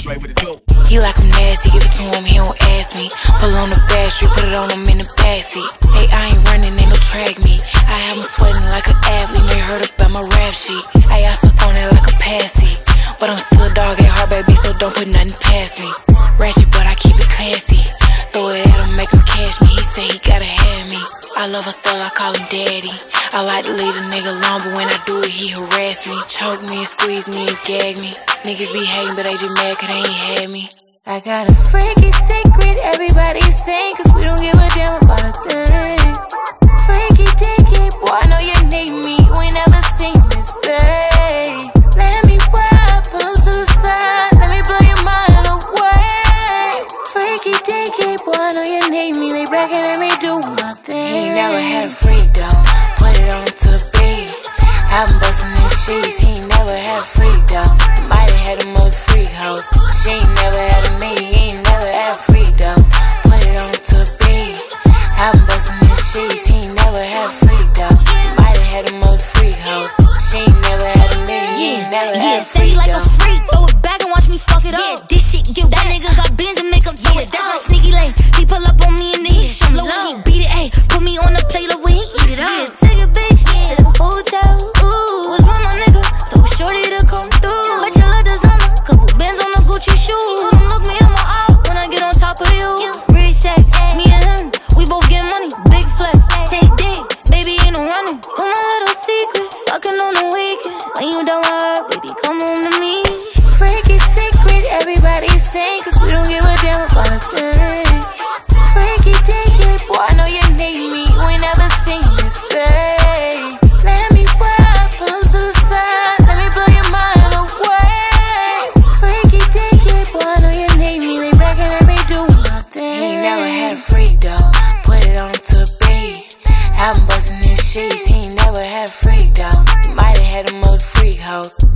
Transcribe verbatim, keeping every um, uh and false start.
What's right with the dope? He like him nasty, give it to him, he don't ask me. Pull on the back street, put it on him in the backseat. Hey, I ain't running, ain't no track me. I have him sweating like an athlete, they heard about my rap sheet. Hey, I suck on it like a passy, but I'm still a dog at heart, baby, so don't put nothing past me. Ratchet, but I keep it classy. Throw it at him, make him cash me. He say he gotta have me. I love a thug, I call him daddy. I like to leave a nigga alone, but when I do it, he harass me. Choke me and squeeze me and gag me. Niggas be hating, but they just mad cause they ain't had me. I got a freaky secret, everybody's saying, cause we don't give a damn about a thing. Freaky dicky, boy, I know you need me. You ain't never seen this, babe. Let me ride, pull him to the side. Let me blow your mind away. Freaky dicky, boy, I know you need me. Lay back and let me do my thing. He ain't never had a freak though. Put it on to the beat. I've been bustin' in sheets. He ain't never had a freak though. Might've had a mother freak hoes. She ain't never had a me. He ain't never had a freak though. Put it on to the beat. I've been bustin' in sheets. He ain't never had a freak though. Might've had a mother freak hoes. She ain't never had a me. He ain't never yeah, had a freak say like though. a freak, throw it back and watch me fuck it yeah, up. This shit get that nigga got bins and make him throw yeah, it down. That's my sneaky lane. He pull up on me and then he show me love. When he beat it, ayy, put me on the plate when he eat it up. Yeah, take a bitch yeah. to the hotel. Ooh, was with my nigga, so shorty to come through. But you love designer, couple bands on the Gucci shoes. Don't look me in my eye when I get on top of you. Rich sex, me and him, we both get money. Big flex, take dick, baby ain't no running. You my little secret, fucking on the weekend. When you done with her, baby, come home to me. Freaky secret, everybody's saying, cause we don't give a damn about a thing. Freaky dicky, boy, I know you need me. You ain't never seen this, babe. Let me ride, pull him to the side. Let me blow your mind away. Freaky dicky, boy, I know you need me. Lay back and let me do my thing. He ain't never had a freak though. Put it on to the beat. I've been bustin' in sheets. He ain't never had a freak though. He might've had a mother freak hoes.